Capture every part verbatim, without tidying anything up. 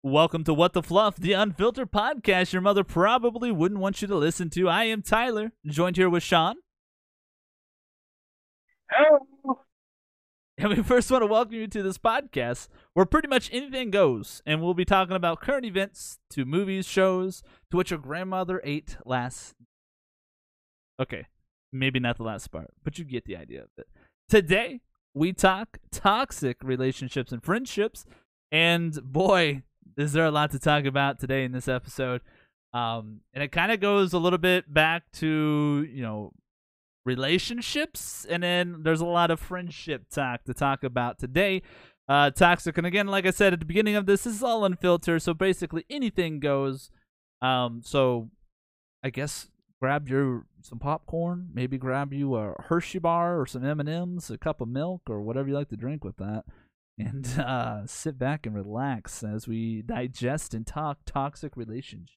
Welcome to What the Fluff, the unfiltered podcast your mother probably wouldn't want you to listen to. I am Tyler, joined here with Sean. Oh, And we first want to welcome you to this podcast where pretty much anything goes. And we'll be talking about current events, to movies, shows, to what your grandmother ate last. Okay, maybe not the last part, but you get the idea of it. Today, we talk toxic relationships and friendships. And boy, is there a lot to talk about today in this episode. Um, and it kind of goes a little bit back to, you know, relationships, and then there's a lot of friendship talk to talk about today. Uh, toxic, and again, like I said at the beginning of this, this is all unfiltered, so basically anything goes. Um, so I guess grab your some popcorn, maybe grab you a Hershey bar or some M and M's, a cup of milk, or whatever you like to drink with that, and uh, sit back and relax as we digest and talk toxic relationships.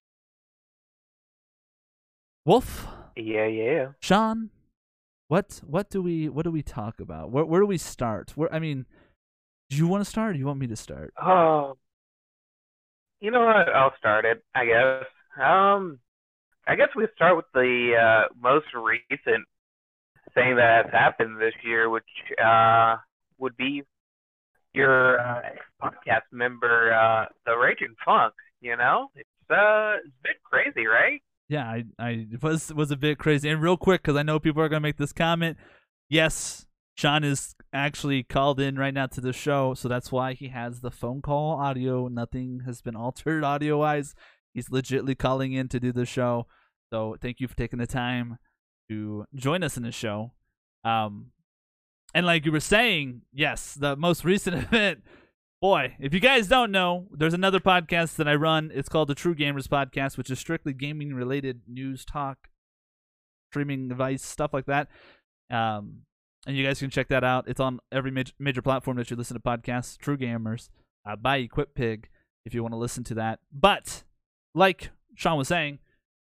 Wolf, yeah, yeah. Sean, what what do we what do we talk about? Where where do we start? Where I mean, do you want to start or do you want me to start? Oh, you know what? I'll start it, I guess. Um, I guess we start with the uh, most recent thing that has happened this year, which uh, would be your uh, podcast member, uh, the Raging Funk. You know, it's uh, it's a bit crazy, right? Yeah, I I was was a bit crazy. And real quick, because I know people are gonna make this comment. Yes, Sean is actually called in right now to the show, so that's why he has the phone call audio. Nothing has been altered audio wise. He's legitly calling in to do the show. So thank you for taking the time to join us in the show. Um, and like you were saying, yes, the most recent event. Boy, if you guys don't know, there's another podcast that I run. It's called the True Gamers Podcast, which is strictly gaming-related news, talk, streaming device, stuff like that. Um, and you guys can check that out. It's on every major, major platform that you listen to podcasts. True Gamers, uh, by EquipPig, if you want to listen to that. But, like Sean was saying,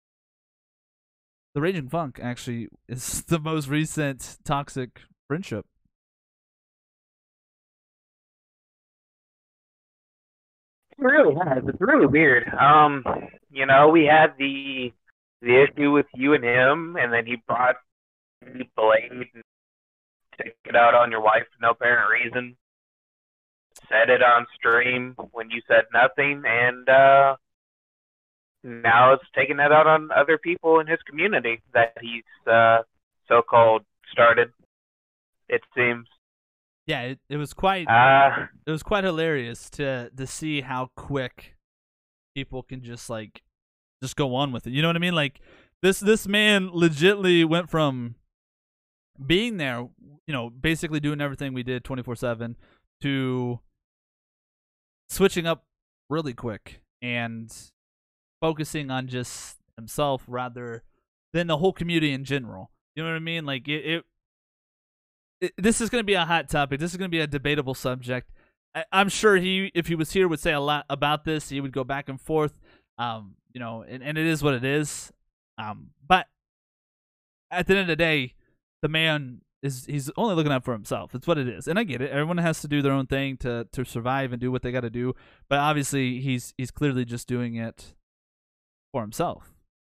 the Raging Funk actually is the most recent toxic friendship. It really has. It's really weird. Um, you know, we had the the issue with you and him, and then he brought the blade and took it out on your wife for no apparent reason. Said it on stream when you said nothing, and uh, now it's taking that out on other people in his community that he's uh, so-called started. It seems. Yeah, it, it was quite Uh, it was quite hilarious to to see how quick people can just like just go on with it. You know what I mean? Like this this man legitly went from being there, you know, basically doing everything we did twenty-four seven to switching up really quick and focusing on just himself rather than the whole community in general. You know what I mean? Like it, it It, this is going to be a hot topic. This is going to be a debatable subject. I, I'm sure he, if he was here, would say a lot about this. He would go back and forth, um, you know, and, and it is what it is. Um, but at the end of the day, the man is he's only looking out for himself. It's what it is, and I get it. Everyone has to do their own thing to to survive and do what they got to do. But obviously, he's he's clearly just doing it for himself.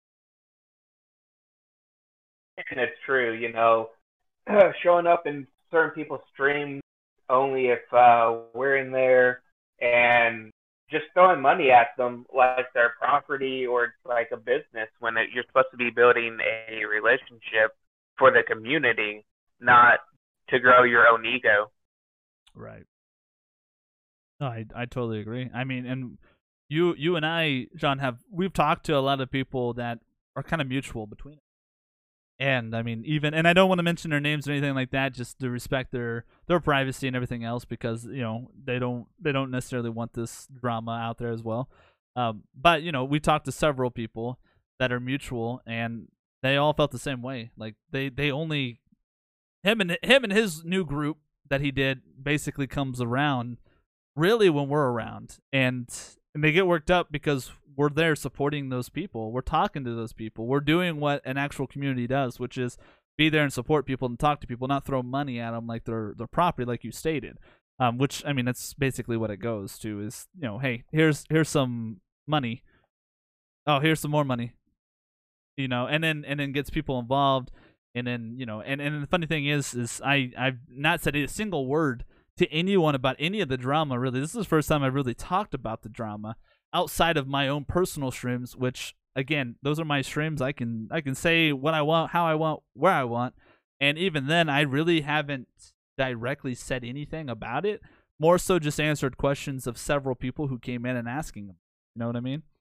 and it's true, you know. Showing up in certain people's streams only if uh, we're in there, and just throwing money at them like their property or like a business when it, you're supposed to be building a relationship for the community, not to grow your own ego. Right. No, I I totally agree. I mean, and you you and I, John, have we've talked to a lot of people that are kind of mutual between us. And I mean, even and I don't want to mention their names or anything like that, just to respect their their privacy and everything else, because you know they don't they don't necessarily want this drama out there as well. Um, but you know, we talked to several people that are mutual, and they all felt the same way. Like they they only him and him and his new group that he did basically comes around really when we're around, and and they get worked up because we're there supporting those people. We're talking to those people. We're doing what an actual community does, which is be there and support people and talk to people, not throw money at them like they're their property, like you stated. Um, which I mean, that's basically what it goes to. Is you know, hey, here's here's some money. Oh, here's some more money. You know, and then and then gets people involved, and then you know, and and the funny thing is, is I I've not said a single word to anyone about any of the drama. Really, this is the first time I really talked about the drama outside of my own personal streams. Which again, those are my streams. I can I can say what I want, how I want, where I want, and even then, I really haven't directly said anything about it. More so, just answered questions of several people who came in and asking them. You know what I mean?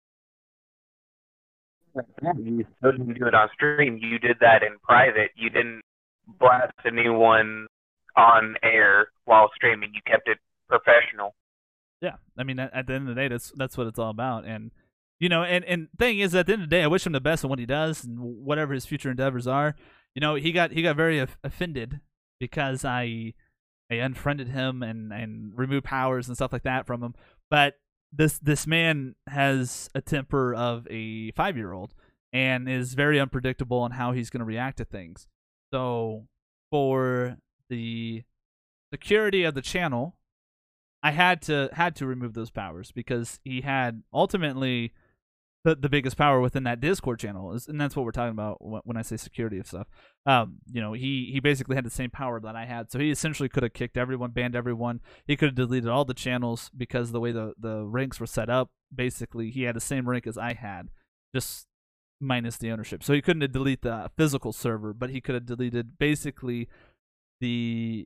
You still didn't do it on stream. You did that in private. You didn't blast anyone on air while streaming. You kept it professional. Yeah, I mean, at, at the end of the day, that's that's what it's all about. And you know, and and thing is, at the end of the day, I wish him the best in what he does and whatever his future endeavors are. You know, he got he got very offended because I I unfriended him and and removed powers and stuff like that from him. But this this man has a temper of a five year old and is very unpredictable on how he's going to react to things. So for the security of the channel, I had to had to remove those powers because he had ultimately the the biggest power within that Discord channel, is, and that's what we're talking about when I say security of stuff. Um, you know, he he basically had the same power that I had, so he essentially could have kicked everyone, banned everyone. He could have deleted all the channels because the way the the ranks were set up, basically he had the same rank as I had, just minus the ownership. So he couldn't have deleted the physical server, but he could have deleted basically the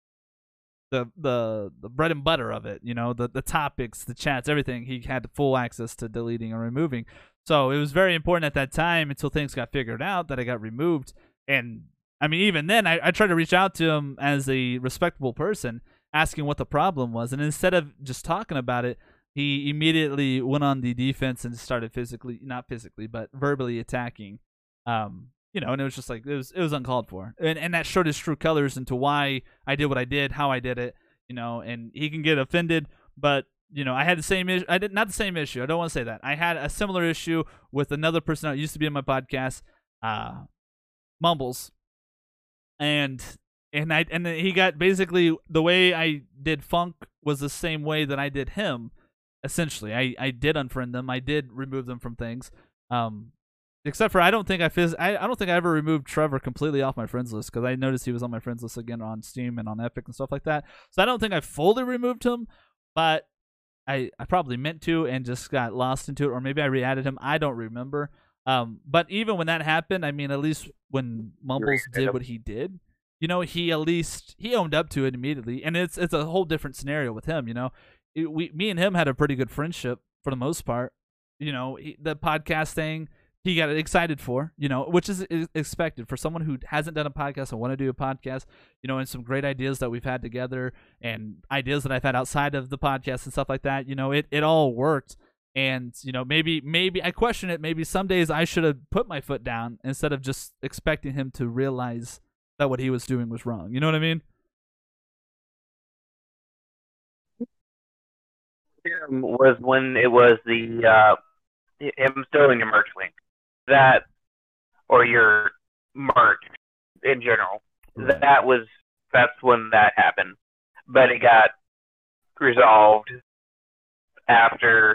the the the bread and butter of it, you know, the the topics, the chats, everything. He had full access to deleting and removing. So it was very important at that time until things got figured out that I got removed. And I mean, even then, I, I tried to reach out to him as a respectable person, asking what the problem was. And instead of just talking about it, he immediately went on the defense and started physically, not physically, but verbally attacking. Um, You know, and it was just like it was it was uncalled for, and and that showed his true colors into why I did what I did, how I did it. You know, and he can get offended, but you know, I had the same issue. I did not the same issue. I don't want to say that. I had a similar issue with another person that used to be in my podcast, uh, Mumbles, and and I and he got basically the way I did Funk was the same way that I did him. Essentially, I I did unfriend them. I did remove them from things. Um. Except for I don't think I phys- I, I don't think I ever removed Trevor completely off my friends list because I noticed he was on my friends list again on Steam and on Epic and stuff like that. So I don't think I fully removed him, but I I probably meant to and just got lost into it, or maybe I re-added him. I don't remember. Um, but even when that happened, I mean, at least when Mumbles did what he did, you know, he at least he owned up to it immediately, and it's it's a whole different scenario with him. You know, it, we me and him had a pretty good friendship for the most part. You know, he, the podcast thing. He got excited for, you know, which is expected for someone who hasn't done a podcast and want to do a podcast, you know, and some great ideas that we've had together and ideas that I've had outside of the podcast and stuff like that. You know, it, it all worked. And, you know, maybe, maybe I question it. Maybe some days I should have put my foot down instead of just expecting him to realize that what he was doing was wrong. You know what I mean? Was when it was the, uh, him stealing your merch link. That, or your merch in general, Right. that was, that's when that happened. But it got resolved after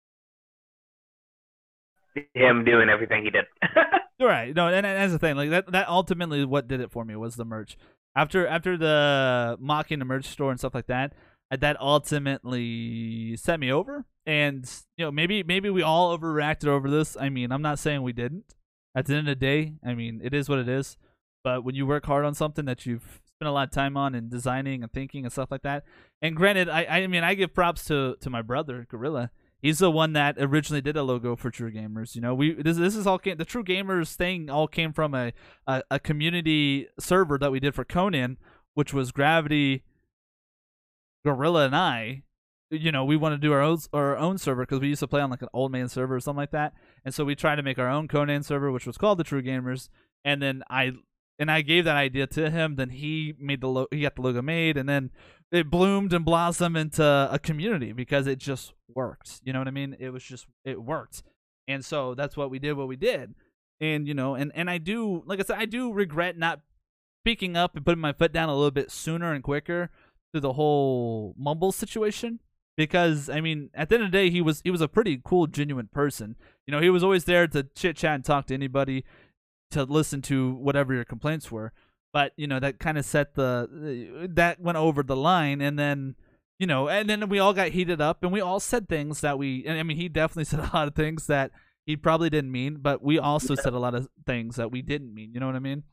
him doing everything he did. Right. No, and, and that's the thing. Like that, that ultimately what did it for me was the merch. After after the mocking the merch store and stuff like that, that ultimately set me over. And you know, maybe maybe we all overreacted over this. I mean, I'm not saying we didn't. At the end of the day, I mean, it is what it is. But when you work hard on something that you've spent a lot of time on and designing and thinking and stuff like that, and granted, I I mean, I give props to to my brother Gorilla. He's the one that originally did a logo for True Gamers. You know, we this this is all came, the True Gamers thing all came from a, a a community server that we did for Conan, which was Gravity, Gorilla, and I. You know, we want to do our own our own server because we used to play on like an old man server or something like that, and so we tried to make our own Conan server, which was called the True Gamers. And then I and I gave that idea to him. Then he made the lo- he got the logo made, and then it bloomed and blossomed into a community because it just worked. You know what I mean? It was just it worked, and so that's what we did. What we did, and you know, and and I do, like I said, I do regret not speaking up and putting my foot down a little bit sooner and quicker. to the whole Mumble situation. Because I mean, at the end of the day, he was he was a pretty cool, genuine person. You know, he was always there to chit chat and talk to anybody, to listen to whatever your complaints were. But you know, that kind of set the that went over the line, and then you know, and then we all got heated up, and we all said things that we. And I mean, he definitely said a lot of things that he probably didn't mean, but we also said a lot of things that we didn't mean. You know what I mean?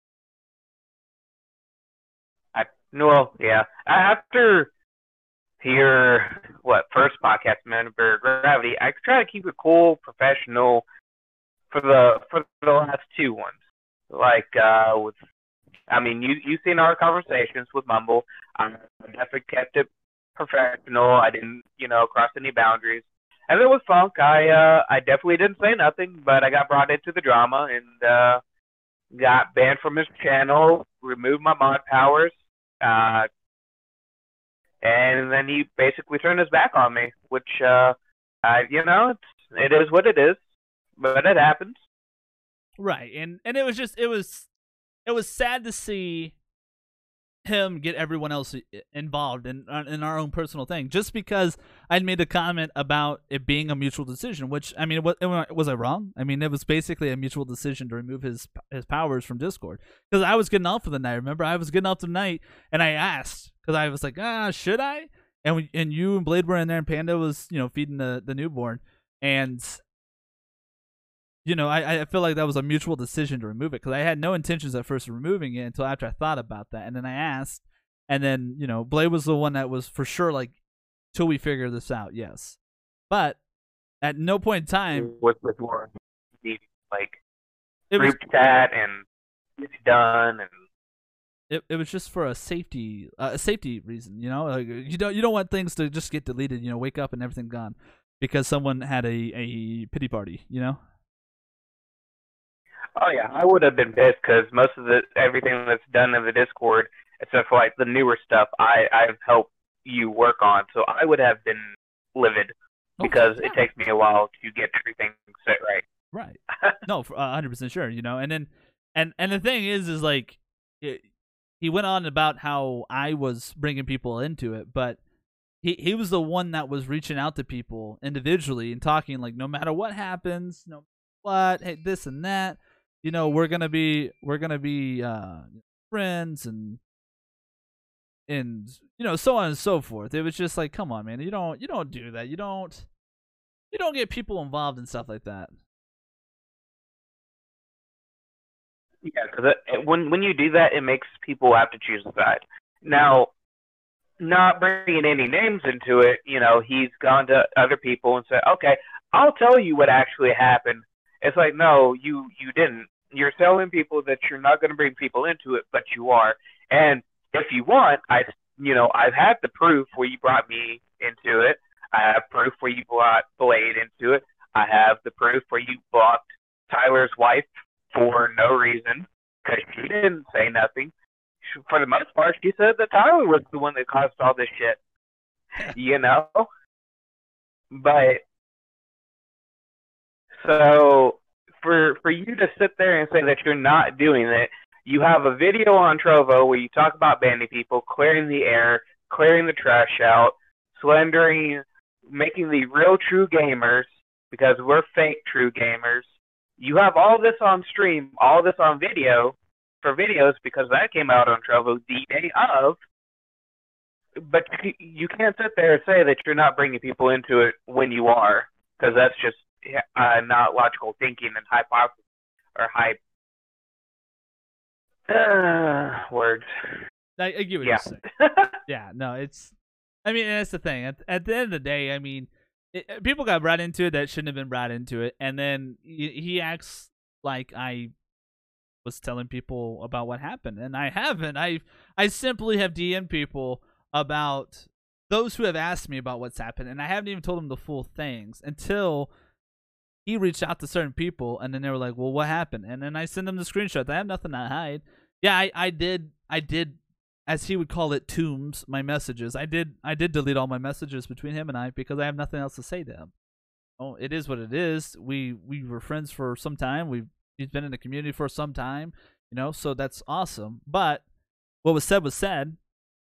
I well, yeah. After your what first podcast member Gravity, I try to keep it cool, professional for the for the last two ones. Like uh, with, I mean, you you seen our conversations with Mumble. I definitely kept it professional. I didn't, you know, cross any boundaries. And then with Funk, I uh, I definitely didn't say nothing, but I got brought into the drama and uh, got banned from his channel, removed my mod powers. Uh, And then he basically turned his back on me, which, uh, I, you know, it's, it is what it is, but it happens. Right, and and it was just it was it was sad to see him get everyone else involved in in our own personal thing, just because I'd made a comment about it being a mutual decision. Which I mean, was, was I wrong? I mean, it was basically a mutual decision to remove his his powers from Discord, because I was getting off for the night. Remember, I was getting off the night, and I asked because I was like, ah, should I? And we, and you and Blade were in there, and Panda was, you know, feeding the the newborn, and you know, I, I feel like that was a mutual decision to remove it, because I had no intentions at first of removing it until after I thought about that. And then I asked, and then, you know, Blade was the one that was for sure like, till we figure this out, yes. But at no point in time... With, with Lauren, like, it group was, chat and it's done, and... It it was just for a safety uh, a safety reason, you know? Like, you don't you don't want things to just get deleted, you know, wake up and everything gone, because someone had a, a pity party, you know? Oh yeah, I would have been pissed because most of the everything that's done in the Discord, except for like the newer stuff, I I've helped you work on. So I would have been livid because okay, yeah. It takes me a while to get everything set right. Right. No, for a hundred percent sure. You know, and then and and the thing is, is like it, he went on about how I was bringing people into it, but he he was the one that was reaching out to people individually and talking like, no matter what happens, no what, hey, this and that. You know, we're gonna be we're gonna be uh, friends and and you know, so on and so forth. It was just like, come on, man, you don't you don't do that. You don't you don't get people involved in stuff like that. Yeah, because when when you do that, it makes people have to choose a side. Now, not bringing any names into it, you know, he's gone to other people and said, okay, I'll tell you what actually happened. It's like, no, you you didn't. You're telling people that you're not going to bring people into it, but you are. And if you want, I, you know, I've had the proof where you brought me into it. I have proof where you brought Blade into it. I have the proof where you blocked Tyler's wife for no reason because she didn't say nothing. For the most part, she said that Tyler was the one that caused all this shit. You know? But, so... For for you to sit there and say that you're not doing it, you have a video on Trovo where you talk about banning people, clearing the air, clearing the trash out, slandering, making the real true gamers, because we're fake true gamers. You have all this on stream, all this on video, for videos, because that came out on Trovo the day of, but you can't sit there and say that you're not bringing people into it when you are, because that's just Uh, not logical thinking and hypothesis or hype. Uh, words. I, I get what yeah. you're saying. Yeah, no, it's. I mean, that's the thing. At, at the end of the day, I mean, it, people got brought into it that shouldn't have been brought into it, and then he, he acts like I was telling people about what happened, and I haven't. I I simply have D M'd people about those who have asked me about what's happened, and I haven't even told them the full things until he reached out to certain people, and then they were like, well, what happened? And then I send them the screenshots. I have nothing to hide. Yeah, I, I did, I did, as he would call it, tombs my messages. I did I did delete all my messages between him and I because I have nothing else to say to him. Oh, it is what it is. We we were friends for some time. We've He's been in the community for some time, you know, so that's awesome. But what was said was said,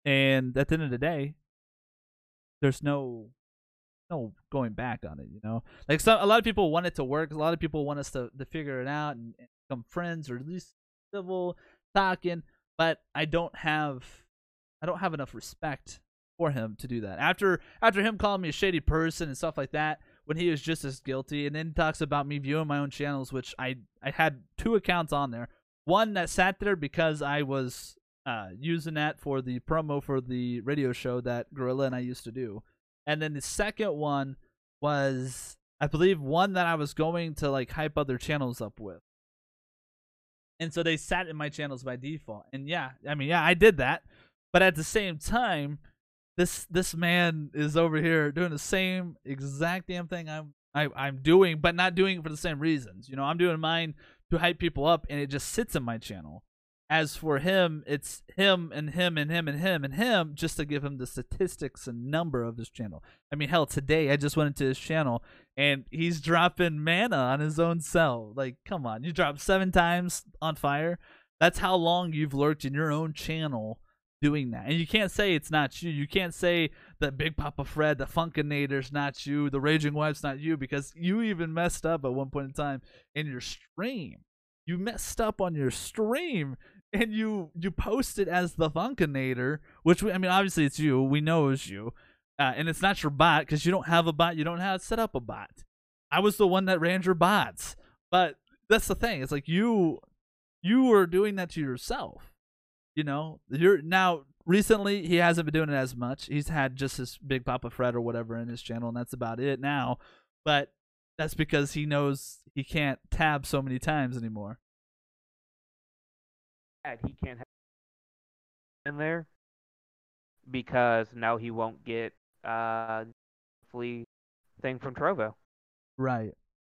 And at the end of the day, there's no no going back on it, you know. Like some a lot of people want it to work. A lot of people want us to, to figure it out and, and become friends or at least civil talking. But I don't have I don't have enough respect for him to do that. After after him calling me a shady person and stuff like that, when he was just as guilty, and then talks about me viewing my own channels, which I I had two accounts on there. One that sat there because I was uh, using that for the promo for the radio show that Gorilla and I used to do. And then the second one was, I believe, one that I was going to like hype other channels up with. And so they sat in my channels by default. And yeah, I mean, yeah, I did that. But at the same time, this this man is over here doing the same exact damn thing I'm I, I'm doing, but not doing it for the same reasons. You know, I'm doing mine to hype people up, and it just sits in my channel. As for him, it's him and him and him and him and him just to give him the statistics and number of his channel. I mean, hell, today I just went into his channel and he's dropping mana on his own cell. Like, come on, you dropped seven times on fire. That's how long you've lurked in your own channel doing that. And you can't say it's not you. You can't say that Big Papa Fred, the Funkinator's not you, the Raging Wife's not you, because you even messed up at one point in time in your stream. You messed up on your stream. And you you posted as the Funkinator, which we, I mean, obviously it's you. We know it's you, uh, and it's not your bot because you don't have a bot. You don't have set up a bot. I was the one that ran your bots, but that's the thing. It's like you you were doing that to yourself. You know, you're now recently he hasn't been doing it as much. He's had just his Big Papa Fred or whatever in his channel, and that's about it now. But that's because he knows he can't tab so many times anymore. He can't have in there because now he won't get uh flea thing from Trovo. Right.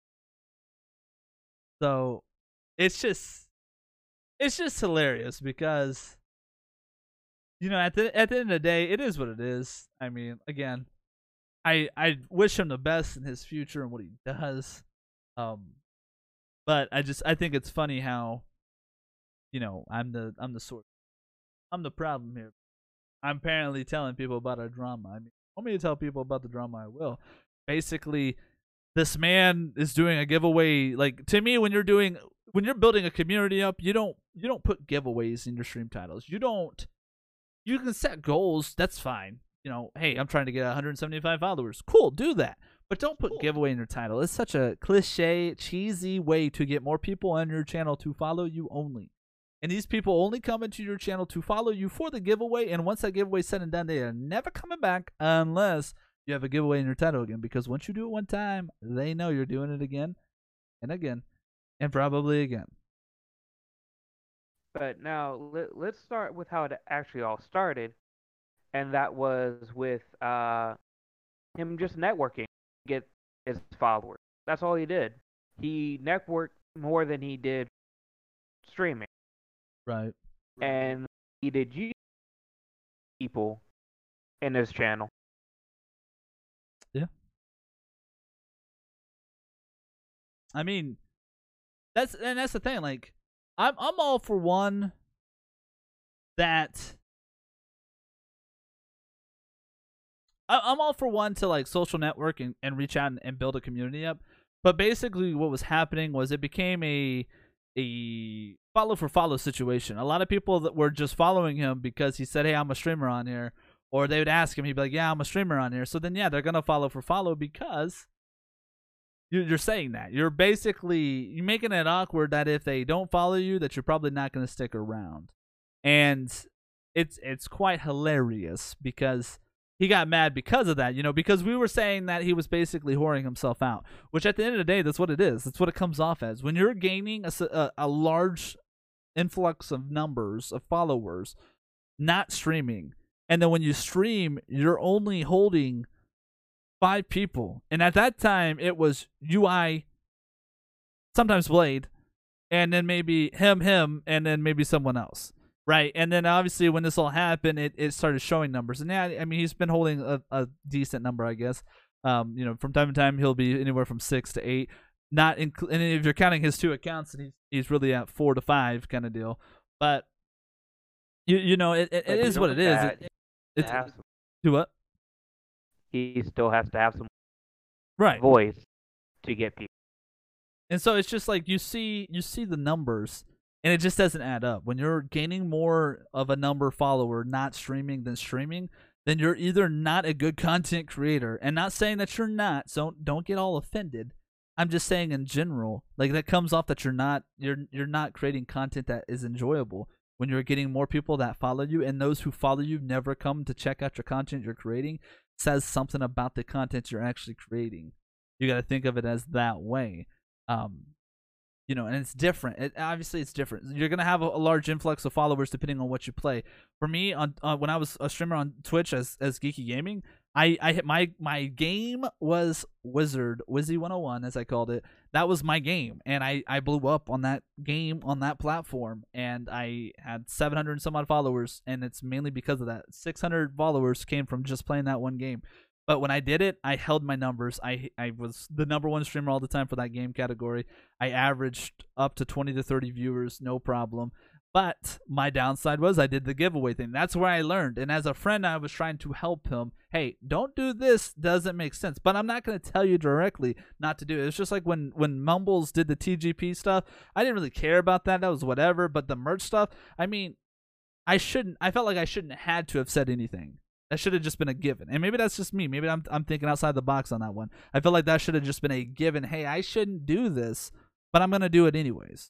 So it's just it's just hilarious because, you know, at the at the end of the day, it is what it is. I mean, again, I I wish him the best in his future and what he does. Um but I just I think it's funny how, you know, I'm the I'm the source. I'm the problem here. I'm apparently telling people about our drama. I mean, want me to tell people about the drama, I will. Basically, this man is doing a giveaway. Like, to me, when you're doing when you're building a community up, you don't you don't put giveaways in your stream titles. You don't. You can set goals. That's fine. You know, hey, I'm trying to get one hundred seventy-five followers. Cool, do that. But don't put giveaway in your title. It's such a cliche, cheesy way to get more people on your channel to follow you only. And these people only come into your channel to follow you for the giveaway. And once that giveaway is said and done, they are never coming back unless you have a giveaway in your title again. Because once you do it one time, they know you're doing it again and again and probably again. But now let, let's start with how it actually all started. And that was with uh, him just networking to get his followers. That's all he did. He networked more than he did streaming. Right. And he did you people in his channel. Yeah. I mean, that's and that's the thing. Like, I'm I'm all for one that I, I'm all for one to like social network and, and reach out and, and build a community up. But basically, what was happening was it became a a follow for follow situation. A lot of people that were just following him because he said, hey, I'm a streamer on here. Or they would ask him, he'd be like, yeah, I'm a streamer on here. So then, yeah, they're going to follow for follow because you're saying that. You're basically you're making it awkward that if they don't follow you, that you're probably not going to stick around. And it's it's quite hilarious because he got mad because of that, you know, because we were saying that he was basically whoring himself out, which at the end of the day, that's what it is. That's what it comes off as. When you're gaining a, a, a large influx of numbers of followers, not streaming, and then when you stream, you're only holding five people. And at that time, it was U I, sometimes Blade, and then maybe him, him, and then maybe someone else. Right, and then obviously when this all happened, it, it started showing numbers, and yeah, I mean he's been holding a, a decent number, I guess. Um, you know, from time to time he'll be anywhere from six to eight. Not in, and if you're counting his two accounts, he's he's really at four to five kind of deal. But You you know it it, it But is even what it with is. that, It, he it's has some- do what he still has to have some right. voice to get people. And so it's just like you see you see the numbers and it just doesn't add up. When you're gaining more of a number follower not streaming than streaming, then you're either not a good content creator. And not saying that you're not, so don't get all offended. I'm just saying in general, like that comes off that you're not you're you're not creating content that is enjoyable. When you're getting more people that follow you and those who follow you never come to check out your content you're creating, says something about the content you're actually creating. You got to think of it as that way. Um, you know, and it's different. It, obviously, it's different. You're gonna have a, a large influx of followers depending on what you play. For me, on uh, when I was a streamer on Twitch as as Geeky Gaming, I I hit my my game was Wizard Wizzy one oh one as I called it. That was my game, and I I blew up on that game on that platform, and I had seven hundred and some odd followers, and it's mainly because of that. six hundred followers came from just playing that one game. But when I did it, I held my numbers. I I was the number one streamer all the time for that game category. I averaged up to twenty to thirty viewers, no problem. But my downside was I did the giveaway thing. That's where I learned. And as a friend, I was trying to help him. Hey, don't do this. Doesn't make sense. But I'm not going to tell you directly not to do it. It's just like when, when Mumbles did the T G P stuff. I didn't really care about that. That was whatever. But the merch stuff, I mean, I shouldn't. I felt like I shouldn't have had to have said anything. That should have just been a given. And maybe that's just me. Maybe I'm I'm thinking outside the box on that one. I feel like that should have just been a given. Hey, I shouldn't do this, but I'm going to do it anyways.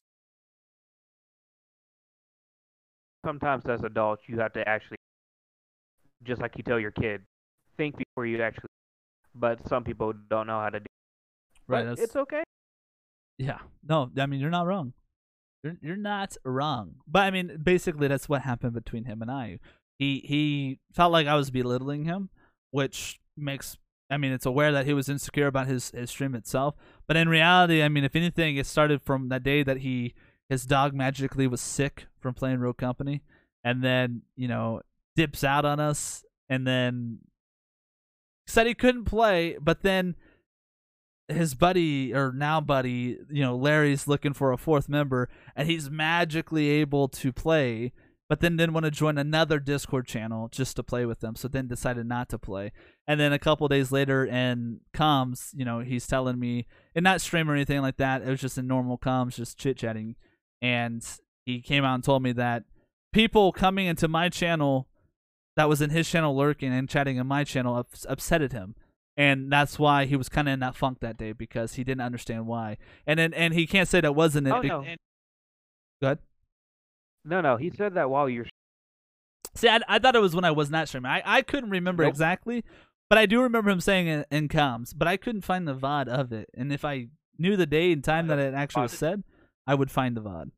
Sometimes as adults, you have to actually, just like you tell your kid, think before you actually. But some people don't know how to do. Right. But That's, it's okay. yeah. No, I mean, you're not wrong. You're, you're not wrong. But I mean, basically, that's what happened between him and I. He he felt like I was belittling him, which makes I mean it's aware that he was insecure about his, his stream itself. But in reality, I mean if anything, it started from that day that he his dog magically was sick from playing Rogue Company, and then you know dips out on us, and then said he couldn't play, but then his buddy or now buddy, you know Larry's looking for a fourth member, and he's magically able to play. But then didn't want to join another Discord channel just to play with them, so then decided not to play. And then a couple days later in comms, you know, he's telling me, and not stream or anything like that, it was just in normal comms, just chit-chatting. And he came out and told me that people coming into my channel that was in his channel lurking and chatting in my channel ups- upsetted him. And that's why he was kind of in that funk that day, because he didn't understand why. And then and he can't say that wasn't it. Oh, be- no. Go ahead. No, no, he said that while you're. See, I, I thought it was when I was not streaming. I, I couldn't remember Nope. exactly, but I do remember him saying it in comms, but I couldn't find the V O D of it. And if I knew the day and time that it actually was said, I would find the V O D.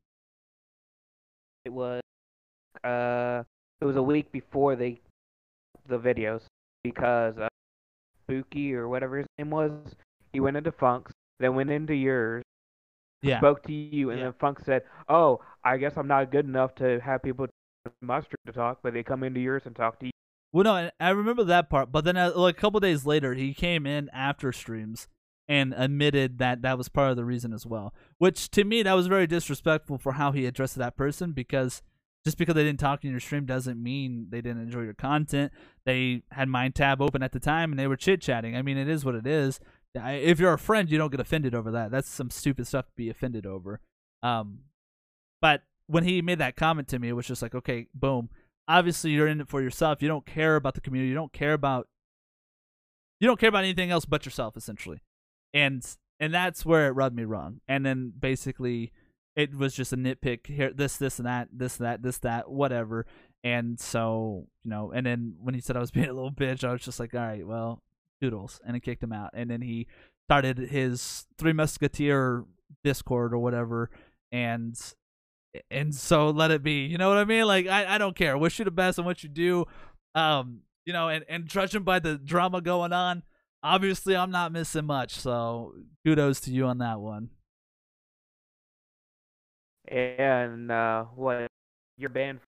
It was, uh, it was a week before they, the videos, because uh, Spooky or whatever his name was, he went into Funk's, then went into yours, Yeah. spoke to you, and Yeah. then Funk said, "Oh, I guess I'm not good enough to have people in my stream to talk, but they come into yours and talk to you." Well, no, I- I remember that part, but then uh, like a couple days later, he came in after streams and admitted that that was part of the reason as well. Which to me, that was very disrespectful for how he addressed that person, because just because they didn't talk in your stream doesn't mean they didn't enjoy your content. They had Mind Tab open at the time and they were chit chatting. I mean, it is what it is. I- If you're a friend, you don't get offended over that. That's some stupid stuff to be offended over. Um, but when he made that comment to me, it was just like, okay, boom. Obviously, you're in it for yourself. You don't care about the community. You don't care about you don't care about anything else but yourself, essentially. And and that's where it rubbed me wrong. And then basically, it was just a nitpick here, this, this, and that, this, that, this, that, whatever. And so, you know, and then when he said I was being a little bitch, I was just like, all right, well, doodles, and I kicked him out. And then he started his Three Musketeer Discord or whatever, and and so let it be. You know what I mean? Like I, I don't care. Wish you the best on what you do. Um, you know, and, and judging by the drama going on, obviously I'm not missing much. So kudos to you on that one. And uh, what? You're banned.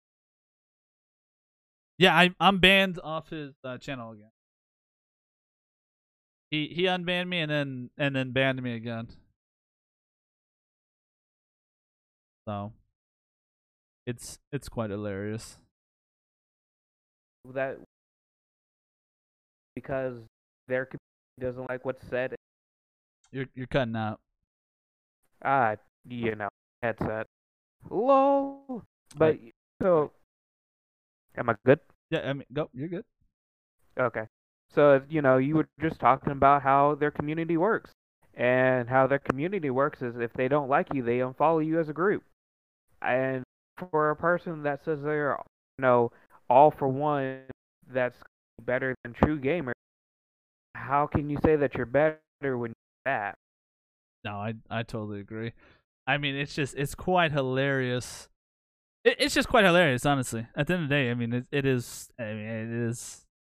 Yeah, I I'm banned off his uh, channel again. He he unbanned me and then and then banned me again. So It's it's quite hilarious. That because their community doesn't like what's said. You're you're cutting out. Ah, you know, headset. Lol. But Right. so, am I good? Yeah, I mean, go. You're good. Okay. So, you know, you were just talking about how their community works. And how their community works is if they don't like you, they unfollow you as a group. And for a person that says they're, you know, all for one, that's better than true gamer, how can you say that you're better when you're that? No, I I totally agree. I mean, it's just it's quite hilarious. It, it's just quite hilarious, honestly. At the end of the day, I mean, it it is. I mean, it is.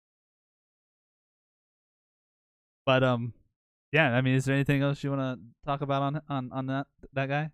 But um, yeah. I mean, is there anything else you want to talk about on on on that that guy?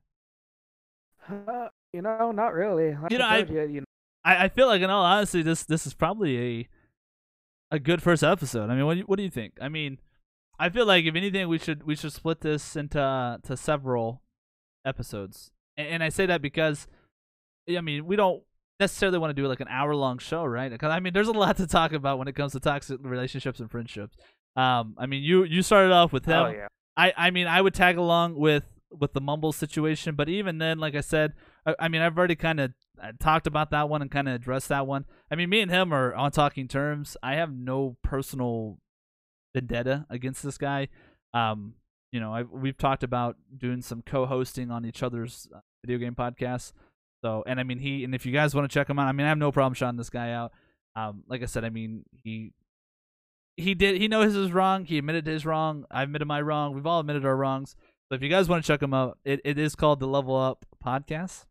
Uh, you know, not really. Like You know, I I told you, you know, I, I feel like in all honesty, this this is probably a a good first episode. I mean, what do you, what do you think? I mean, I feel like if anything, we should we should split this into uh, to several episodes, and, and I say that because I mean we don't necessarily want to do like an hour long show, right? Because I mean, there's a lot to talk about when it comes to toxic relationships and friendships. Um, I mean, you you started off with him. oh yeah. I I mean, I would tag along with with the Mumble situation, but even then, like I said, I, I mean, I've already kind of talked about that one and kind of addressed that one. I mean, me and him are on talking terms. I have no personal vendetta against this guy. Um, you know, I we've talked about doing some co-hosting on each other's uh, video game podcasts. So, and I mean, he and if you guys want to check him out, I mean, I have no problem shouting this guy out. Um, like I said, I mean, he he did he knows his wrong. He admitted his wrong. I admitted my wrong. We've all admitted our wrongs. So if you guys want to check him out, it, it is called the Level Up Podcast.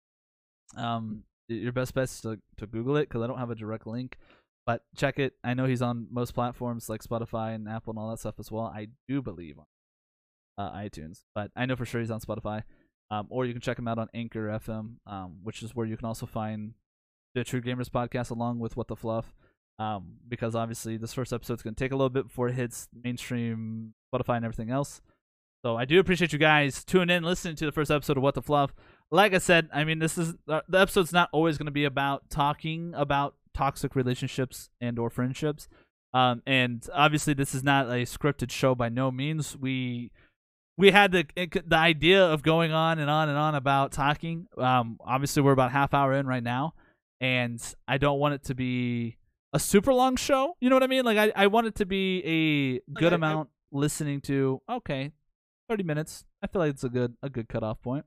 Um, your best bet is to, to Google it because I don't have a direct link, but check it. I know he's on most platforms like Spotify and Apple and all that stuff as well. I do believe on uh, iTunes, but I know for sure he's on Spotify. Um, or you can check him out on Anchor F M, um, which is where you can also find the True Gamers podcast along with What the Fluff. Um, because obviously this first episode's going to take a little bit before it hits mainstream Spotify and everything else. So I do appreciate you guys tuning in, listening to the first episode of What the Fluff. Like I said, I mean, this is uh, the episode's not always going to be about talking about toxic relationships and or friendships. Um, and obviously, this is not a scripted show by no means. We we had the the idea of going on and on and on about talking. Um, obviously, we're about half hour in right now, and I don't want it to be a super long show. You know what I mean? Like I, I want it to be a good I- I- amount listening to. Okay, thirty minutes. I feel like it's a good a good cutoff point.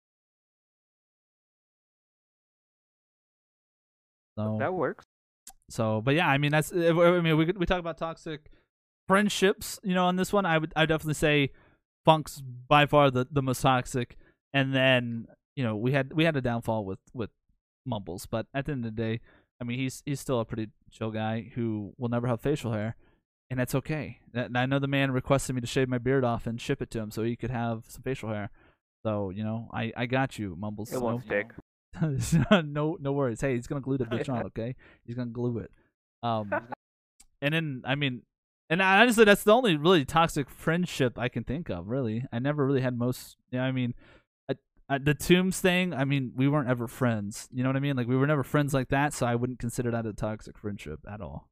So That works. so, but yeah, I mean that's. I mean we we talk about toxic friendships. You know, on this one, I would I would definitely say Funk's by far the, the most toxic, and then you know we had we had a downfall with with Mumbles, but at the end of the day, I mean he's he's still a pretty chill guy who will never have facial hair, and that's okay. And I know the man requested me to shave my beard off and ship it to him so he could have some facial hair. So you know I, I got you, Mumbles. It won't So- stick. no no worries. Hey, he's gonna glue that bitch on, okay? He's gonna glue it. Um, and then I mean, and honestly, that's the only really toxic friendship I can think of. Really, I never really had most. Yeah, I mean, I, I, the Tombs thing. I mean, we weren't ever friends. You know what I mean? Like we were never friends like that, so I wouldn't consider that a toxic friendship at all.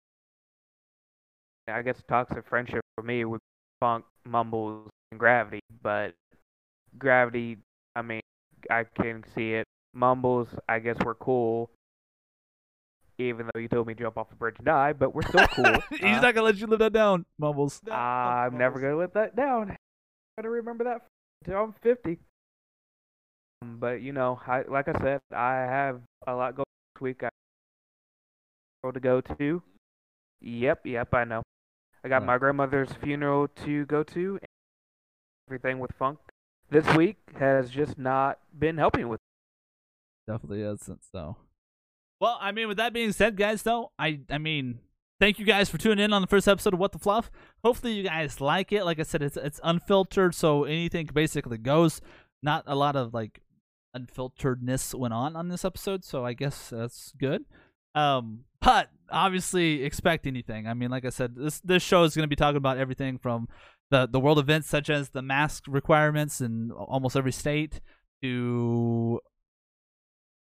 I guess toxic friendship for me would be Funk, Mumbles, and Gravity. But Gravity, I mean, I can see it. Mumbles, I guess we're cool. Even though you told me to jump off the bridge and die, but we're still cool. He's Uh, not gonna let you live that down, Mumbles. I'm never gonna let that down. Gotta remember that until I'm fifty. Um, But you know, I like I said, I have a lot going this week. I have to go to. Yep, yep, I know. I got Right. my grandmother's funeral to go to. And everything with Funk this week has just not been helping with. Definitely isn't. So, well, I mean, with that being said, guys, though, I, I mean, thank you guys for tuning in on the first episode of What the Fluff. Hopefully, you guys like it. Like I said, it's it's unfiltered, so anything basically goes. Not a lot of like unfilteredness went on on this episode, so I guess that's good. Um, but obviously, expect anything. I mean, like I said, this this show is going to be talking about everything from the the world events such as the mask requirements in almost every state to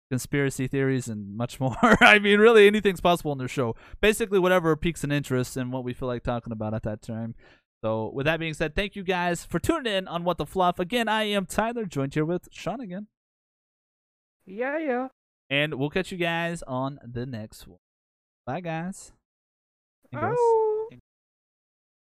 conspiracy theories, and much more. I mean, really, anything's possible in their show. Basically, whatever piques an interest and what we feel like talking about at that time. So, with that being said, thank you guys for tuning in on What the Fluff. Again, I am Tyler, joined here with Sean again. Yeah, yeah. And we'll catch you guys on the next one. Bye, guys. Hey, guys. Oh.